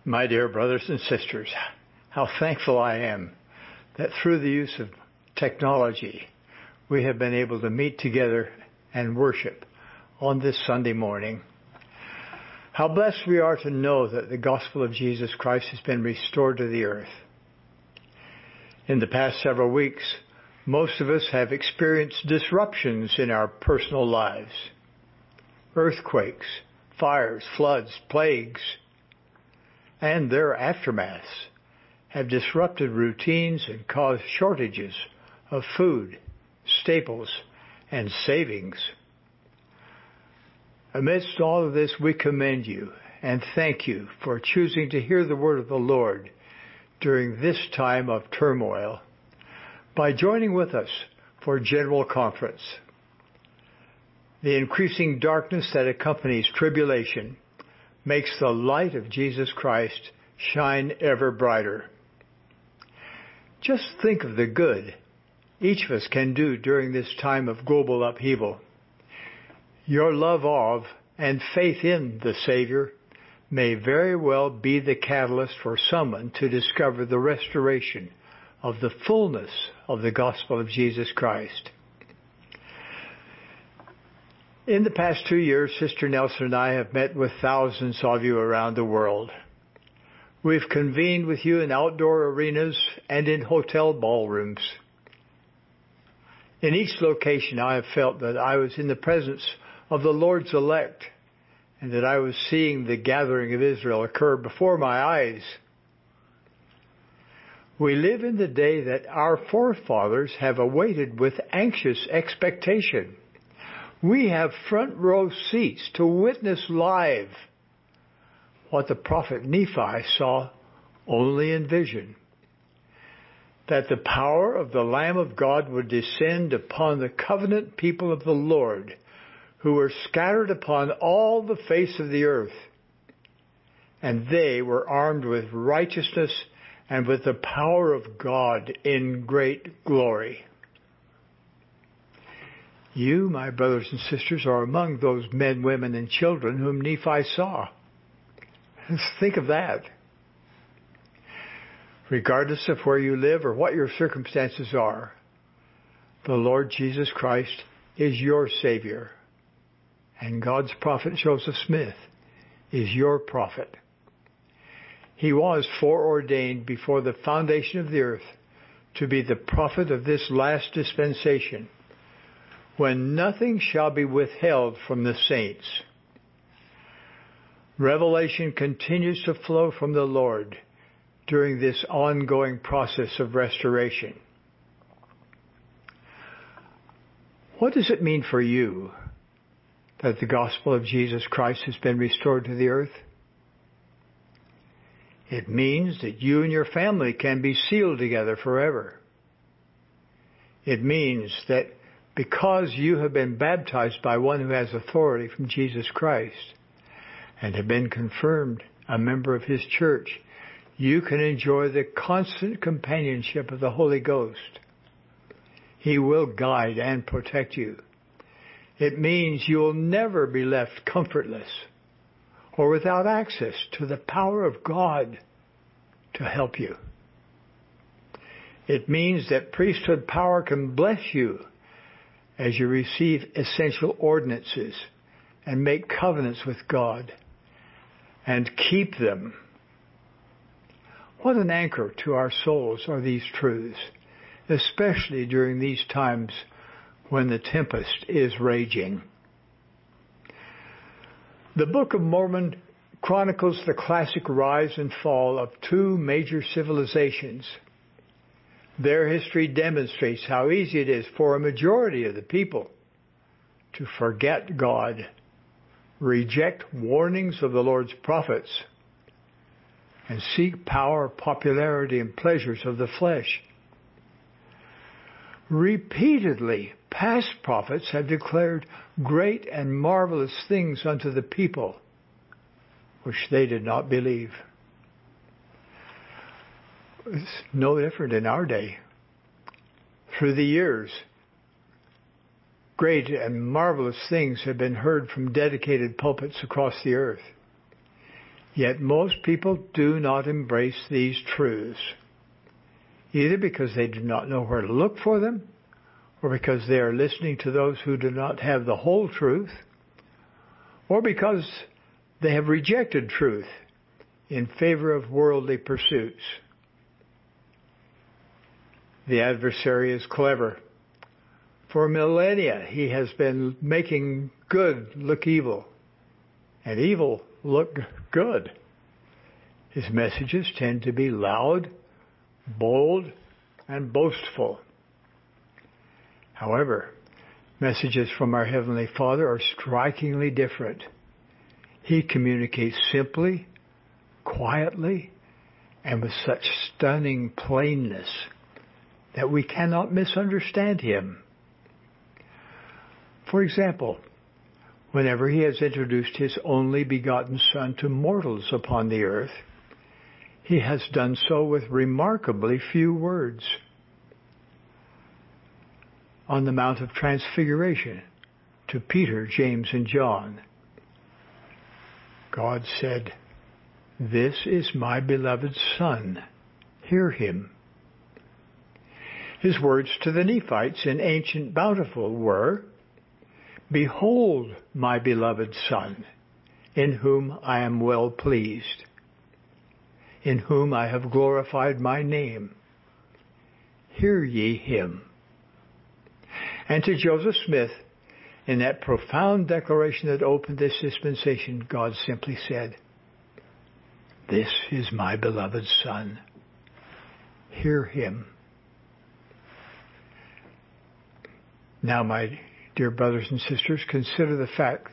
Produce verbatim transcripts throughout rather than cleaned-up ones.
My dear brothers and sisters, how thankful I am that through the use of technology, we have been able to meet together and worship on this Sunday morning. How blessed we are to know that the gospel of Jesus Christ has been restored to the earth. In the past several weeks, most of us have experienced disruptions in our personal lives. Earthquakes, fires, floods, plagues, and their aftermaths have disrupted routines and caused shortages of food, staples, and savings. Amidst all of this, we commend you and thank you for choosing to hear the word of the Lord during this time of turmoil by joining with us for General Conference. The increasing darkness that accompanies tribulation makes the light of Jesus Christ shine ever brighter. Just think of the good each of us can do during this time of global upheaval. Your love of and faith in the Savior may very well be the catalyst for someone to discover the restoration of the fullness of the gospel of Jesus Christ. In the past two years, Sister Nelson and I have met with thousands of you around the world. We've convened with you in outdoor arenas and in hotel ballrooms. In each location, I have felt that I was in the presence of the Lord's elect and that I was seeing the gathering of Israel occur before my eyes. We live in the day that our forefathers have awaited with anxious expectation. We have front row seats to witness live what the prophet Nephi saw only in vision. That the power of the Lamb of God would descend upon the covenant people of the Lord, who were scattered upon all the face of the earth. And they were armed with righteousness and with the power of God in great glory. You, my brothers and sisters, are among those men, women, and children whom Nephi saw. Think of that. Regardless of where you live or what your circumstances are, the Lord Jesus Christ is your Savior. And God's prophet Joseph Smith is your prophet. He was foreordained before the foundation of the earth to be the prophet of this last dispensation, when nothing shall be withheld from the saints. Revelation continues to flow from the Lord during this ongoing process of restoration. What does it mean for you that the gospel of Jesus Christ has been restored to the earth? It means that you and your family can be sealed together forever. It means that because you have been baptized by one who has authority from Jesus Christ and have been confirmed a member of His church, you can enjoy the constant companionship of the Holy Ghost. He will guide and protect you. It means you will never be left comfortless or without access to the power of God to help you. It means that priesthood power can bless you as you receive essential ordinances and make covenants with God and keep them. What an anchor to our souls are these truths, especially during these times when the tempest is raging. The Book of Mormon chronicles the classic rise and fall of two major civilizations. Their history demonstrates how easy it is for a majority of the people to forget God, reject warnings of the Lord's prophets, and seek power, popularity, and pleasures of the flesh. Repeatedly, past prophets have declared great and marvelous things unto the people, which they did not believe. It's no different in our day. Through the years, great and marvelous things have been heard from dedicated pulpits across the earth. Yet most people do not embrace these truths, either because they do not know where to look for them, or because they are listening to those who do not have the whole truth, or because they have rejected truth in favor of worldly pursuits. The adversary is clever. For millennia, he has been making good look evil, and evil look good. His messages tend to be loud, bold, and boastful. However, messages from our Heavenly Father are strikingly different. He communicates simply, quietly, and with such stunning plainness that we cannot misunderstand him. For example, whenever he has introduced his only begotten Son to mortals upon the earth, he has done so with remarkably few words. On the Mount of Transfiguration, to Peter, James, and John, God said, "This is my beloved Son. Hear him." His words to the Nephites in ancient Bountiful were, "Behold my beloved Son, in whom I am well pleased, in whom I have glorified my name. Hear ye him." And to Joseph Smith, in that profound declaration that opened this dispensation, God simply said, "This is my beloved Son. Hear him." Now, my dear brothers and sisters, consider the fact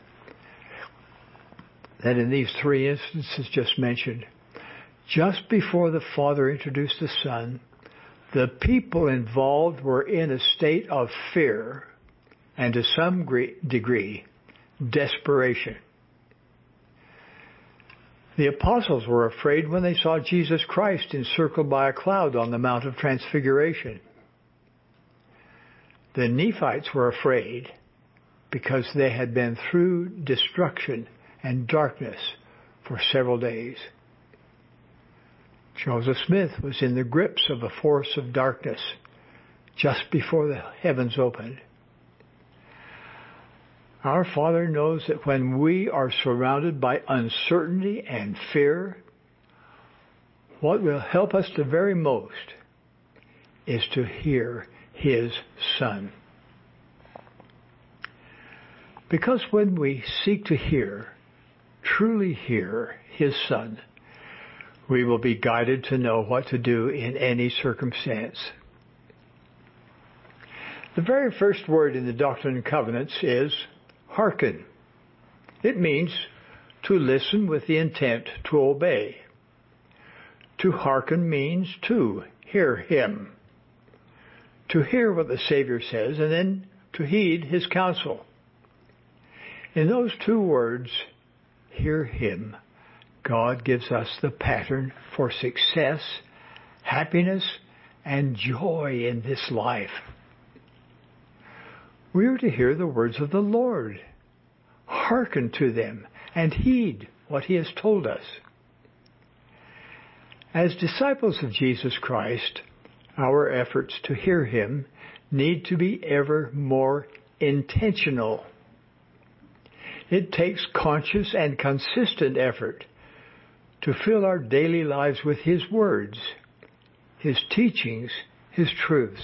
that in these three instances just mentioned, just before the Father introduced the Son, the people involved were in a state of fear and to some degree, desperation. The apostles were afraid when they saw Jesus Christ encircled by a cloud on the Mount of Transfiguration. The Nephites were afraid because they had been through destruction and darkness for several days. Joseph Smith was in the grips of a force of darkness just before the heavens opened. Our Father knows that when we are surrounded by uncertainty and fear, what will help us the very most is to hear his Son. Because when we seek to hear, truly hear his Son, we will be guided to know what to do in any circumstance. The very first word in the Doctrine and Covenants is hearken. It means to listen with the intent to obey. To hearken means to hear him. To hear what the Savior says and then to heed his counsel. In those two words, hear him, God gives us the pattern for success, happiness, and joy in this life. We are to hear the words of the Lord, hearken to them, and heed what he has told us. As disciples of Jesus Christ, our efforts to hear him need to be ever more intentional. It takes conscious and consistent effort to fill our daily lives with his words, his teachings, his truths.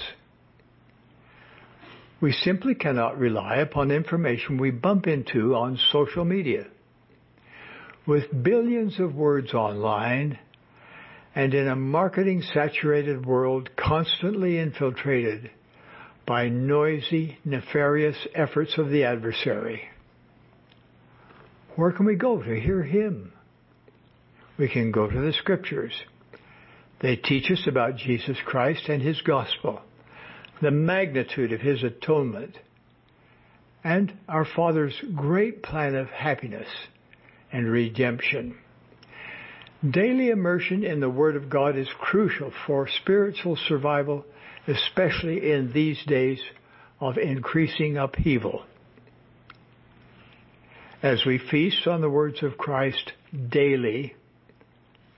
We simply cannot rely upon information we bump into on social media. With billions of words online, and in a marketing-saturated world constantly infiltrated by noisy, nefarious efforts of the adversary, where can we go to hear him? We can go to the Scriptures. They teach us about Jesus Christ and his gospel, the magnitude of his atonement, and our Father's great plan of happiness and redemption. Daily immersion in the Word of God is crucial for spiritual survival, especially in these days of increasing upheaval. As we feast on the words of Christ daily,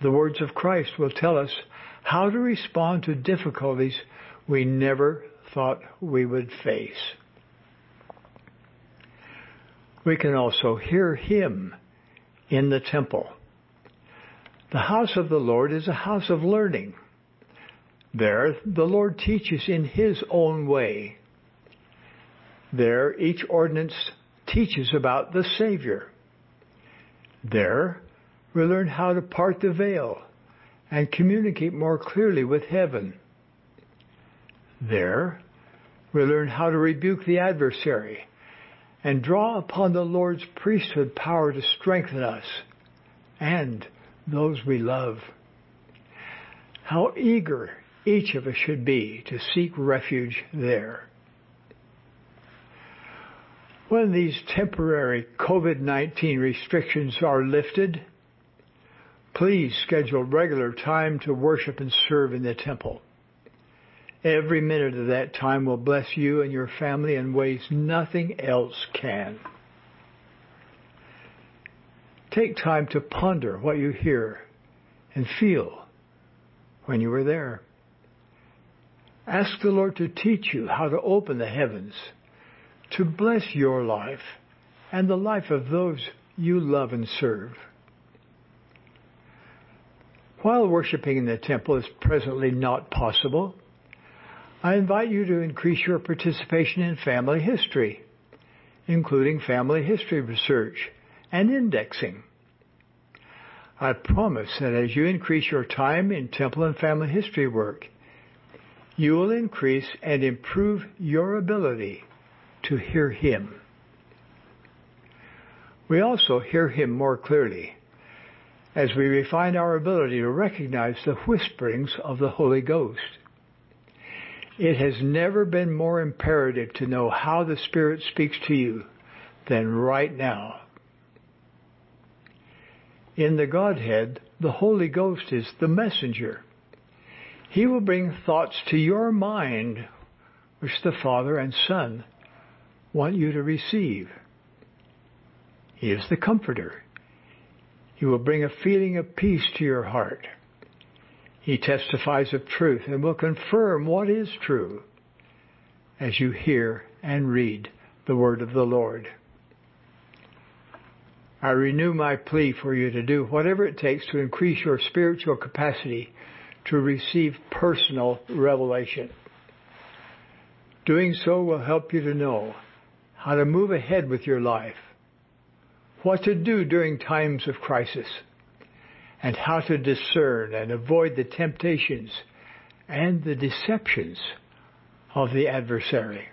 the words of Christ will tell us how to respond to difficulties we never thought we would face. We can also hear Him in the temple. The house of the Lord is a house of learning. There, the Lord teaches in His own way. There, each ordinance teaches about the Savior. There, we learn how to part the veil and communicate more clearly with heaven. There, we learn how to rebuke the adversary and draw upon the Lord's priesthood power to strengthen us and those we love. How eager each of us should be to seek refuge there. When these temporary COVID nineteen restrictions are lifted, please schedule regular time to worship and serve in the temple. Every minute of that time will bless you and your family in ways nothing else can. Take time to ponder what you hear and feel when you were there. Ask the Lord to teach you how to open the heavens, to bless your life and the life of those you love and serve. While worshiping in the temple is presently not possible, I invite you to increase your participation in family history, including family history research and indexing. I promise that as you increase your time in temple and family history work, you will increase and improve your ability to hear Him. We also hear Him more clearly as we refine our ability to recognize the whisperings of the Holy Ghost. It has never been more imperative to know how the Spirit speaks to you than right now. In the Godhead, the Holy Ghost is the messenger. He will bring thoughts to your mind which the Father and Son want you to receive. He is the Comforter. He will bring a feeling of peace to your heart. He testifies of truth and will confirm what is true as you hear and read the word of the Lord. I renew my plea for you to do whatever it takes to increase your spiritual capacity to receive personal revelation. Doing so will help you to know how to move ahead with your life, what to do during times of crisis, and how to discern and avoid the temptations and the deceptions of the adversary.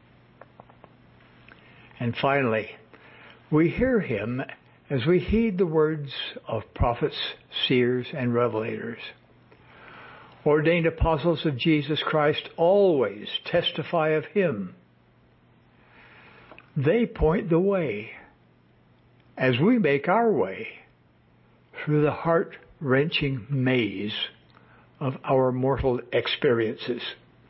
And finally, we hear Him as we heed the words of prophets, seers, and revelators. Ordained apostles of Jesus Christ always testify of Him. They point the way as we make our way through the heart-wrenching maze of our mortal experiences.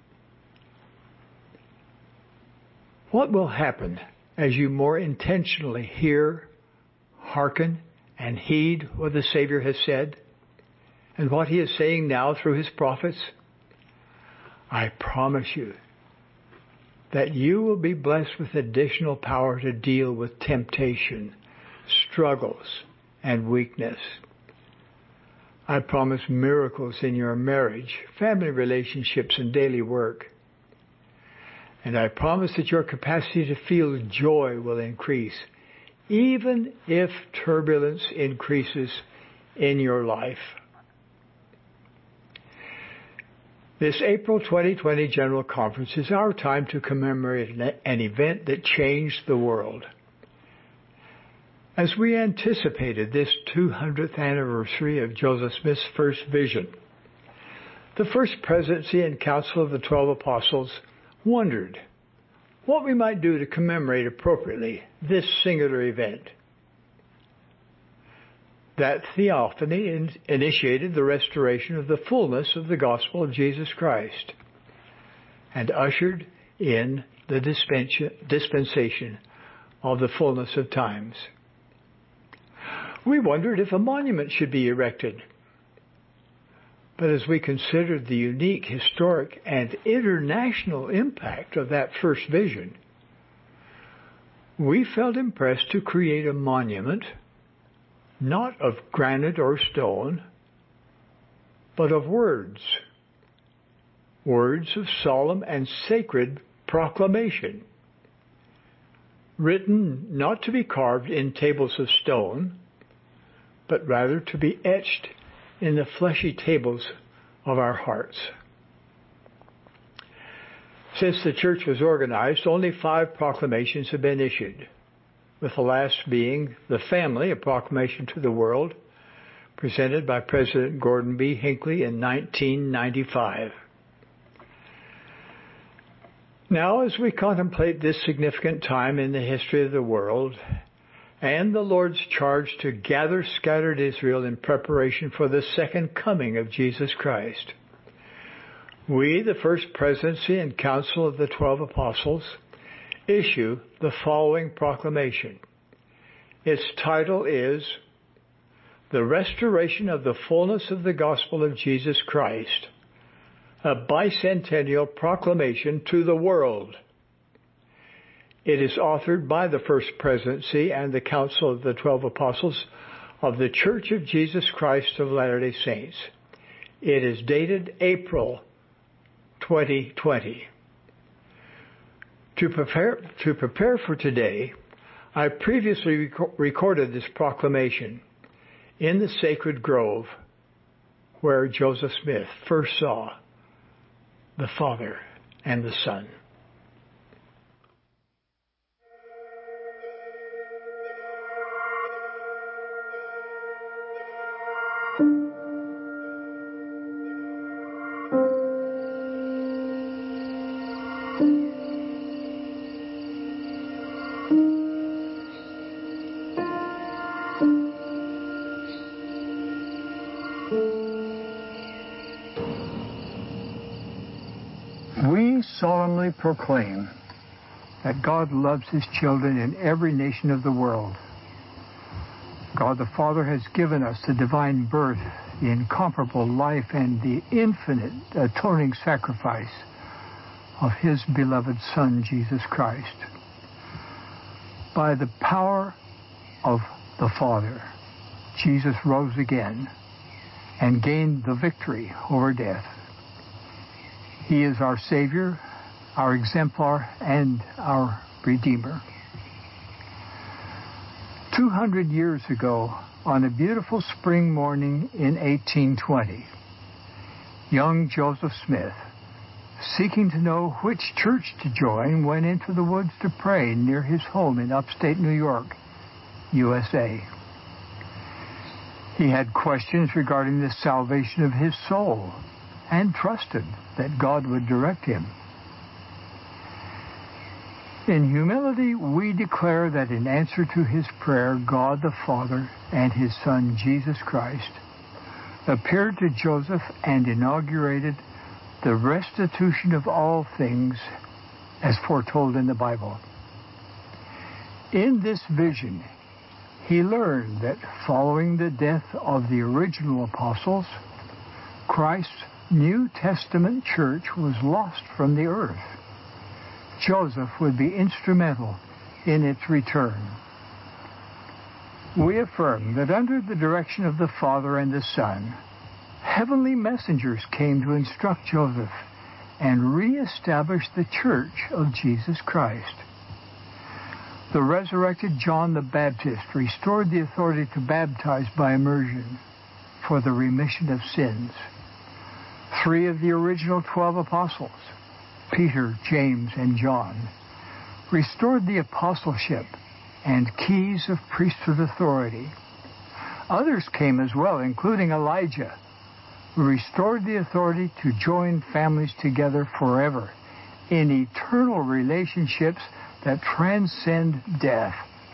What will happen as you more intentionally hear, hearken, and heed what the Savior has said and what He is saying now through His prophets? I promise you that you will be blessed with additional power to deal with temptation, struggles, and weakness. I promise miracles in your marriage, family relationships, and daily work. And I promise that your capacity to feel joy will increase, even if turbulence increases in your life. This April twenty twenty General Conference is our time to commemorate an event that changed the world. As we anticipated this two hundredth anniversary of Joseph Smith's first vision, the First Presidency and Council of the Twelve Apostles wondered what we might do to commemorate appropriately this singular event. That theophany in- initiated the restoration of the fullness of the gospel of Jesus Christ and ushered in the dispensa- dispensation of the fullness of times. We wondered if a monument should be erected But as we considered the unique historic and international impact of that first vision, we felt impressed to create a monument, not of granite or stone, but of words, words of solemn and sacred proclamation, written not to be carved in tables of stone, but rather to be etched in the fleshy tables of our hearts. Since the church was organized, only five proclamations have been issued, with the last being the Family, a proclamation to the world, presented by President Gordon B. Hinckley in nineteen ninety-five. Now, as we contemplate this significant time in the history of the world, and the Lord's charge to gather scattered Israel in preparation for the second coming of Jesus Christ, we, the First Presidency and Council of the Twelve Apostles, issue the following proclamation. Its title is The Restoration of the Fullness of the Gospel of Jesus Christ, a bicentennial proclamation to the world. It is authored by the First Presidency and the Council of the Twelve Apostles of the Church of Jesus Christ of Latter-day Saints. It is dated April twenty twenty. To prepare, to prepare for today, I previously rec- recorded this proclamation in the sacred grove where Joseph Smith first saw the Father and the Son. We solemnly proclaim that God loves His children in every nation of the world. God the Father has given us the divine birth, the incomparable life, and the infinite atoning sacrifice of His beloved Son, Jesus Christ. By the power of the Father, Jesus rose again and gained the victory over death. He is our Savior, our exemplar, and our Redeemer. Two hundred years ago, on a beautiful spring morning in eighteen twenty, young Joseph Smith, seeking to know which church to join, went into the woods to pray near his home in upstate New York, U S A. He had questions regarding the salvation of his soul and trusted that God would direct him. In humility, we declare that in answer to his prayer, God the Father and His Son, Jesus Christ, appeared to Joseph and inaugurated the restitution of all things as foretold in the Bible. In this vision, he learned that following the death of the original apostles, Christ's New Testament church was lost from the earth. Joseph would be instrumental in its return. We affirm that under the direction of the Father and the Son, heavenly messengers came to instruct Joseph and reestablish the church of Jesus Christ. The resurrected John the Baptist restored the authority to baptize by immersion for the remission of sins. Three of the original twelve apostles, Peter, James, and John, restored the apostleship and keys of priesthood authority. Others came as well, including Elijah, who restored the authority to join families together forever in eternal relationships that transcend death.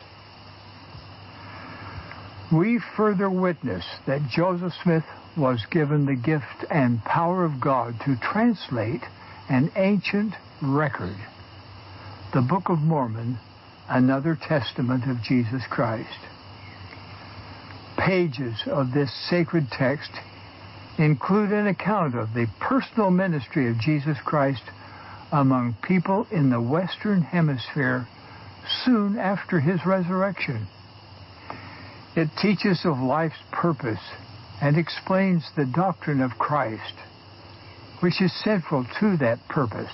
We further witness that Joseph Smith was given the gift and power of God to translate an ancient record, the Book of Mormon, another testament of Jesus Christ. Pages of this sacred text include an account of the personal ministry of Jesus Christ among people in the Western Hemisphere soon after his resurrection. It teaches of life's purpose and explains the doctrine of Christ, which is central to that purpose.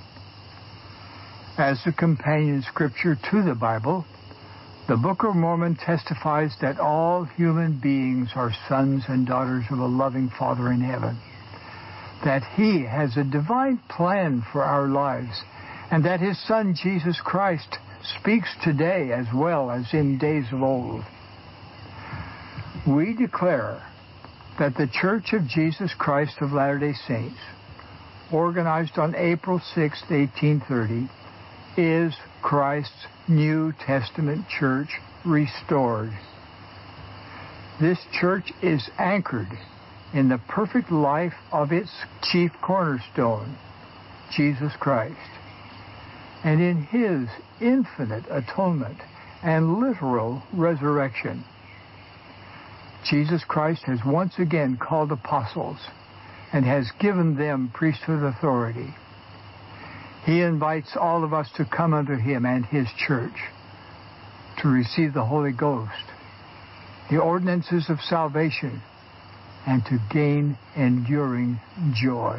As the companion scripture to the Bible, the Book of Mormon testifies that all human beings are sons and daughters of a loving Father in heaven, that He has a divine plan for our lives, and that His Son Jesus Christ speaks today as well as in days of old. We declare that the Church of Jesus Christ of Latter-day Saints, organized on April sixth, eighteen thirty, is Christ's New Testament church restored. This church is anchored in the perfect life of its chief cornerstone, Jesus Christ, and in His infinite atonement and literal resurrection. Jesus Christ has once again called apostles and has given them priesthood authority. He invites all of us to come unto Him and His church to receive the Holy Ghost, the ordinances of salvation, and to gain enduring joy.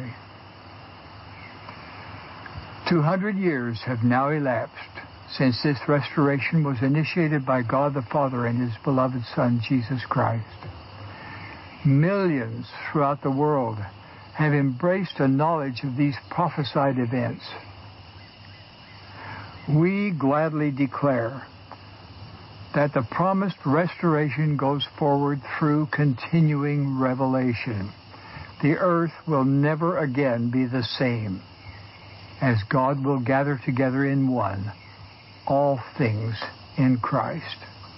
Two hundred years have now elapsed since this restoration was initiated by God the Father and His beloved Son, Jesus Christ. Millions throughout the world have embraced a knowledge of these prophesied events. We gladly declare that the promised restoration goes forward through continuing revelation. The earth will never again be the same, as God will gather together in one all things in Christ.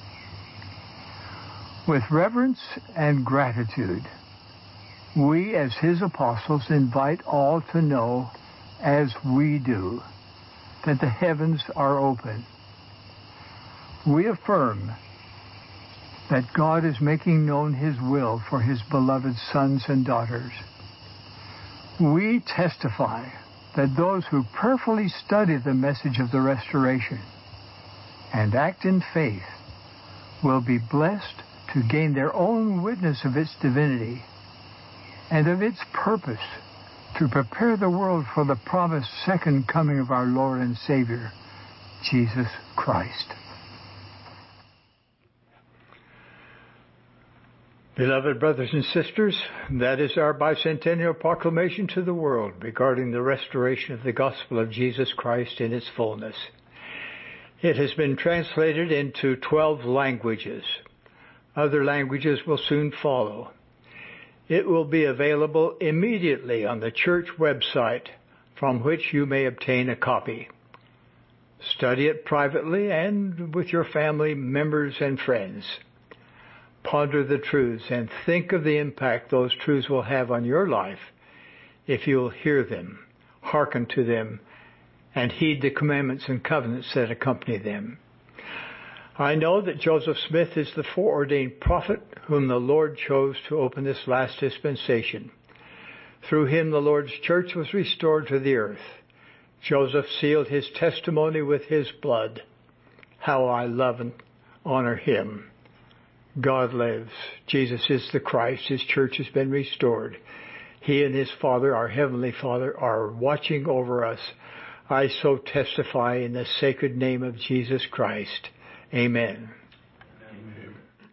With reverence and gratitude, we as His apostles invite all to know, as we do, that the heavens are open. We affirm that God is making known His will for His beloved sons and daughters. We testify that those who prayerfully study the message of the restoration and act in faith will be blessed to gain their own witness of its divinity and of its purpose to prepare the world for the promised second coming of our Lord and Savior, Jesus Christ. Beloved brothers and sisters, that is our bicentennial proclamation to the world regarding the restoration of the gospel of Jesus Christ in its fullness. It has been translated into twelve languages. Other languages will soon follow. It will be available immediately on the church website, from which you may obtain a copy. Study it privately and with your family members and friends. Ponder the truths and think of the impact those truths will have on your life if you will hear them, hearken to them, and heed the commandments and covenants that accompany them. I know that Joseph Smith is the foreordained prophet whom the Lord chose to open this last dispensation. Through him the Lord's church was restored to the earth. Joseph sealed his testimony with his blood. How I love and honor him. God lives. Jesus is the Christ. His church has been restored. He and His Father, our Heavenly Father, are watching over us. I so testify in the sacred name of Jesus Christ. Amen.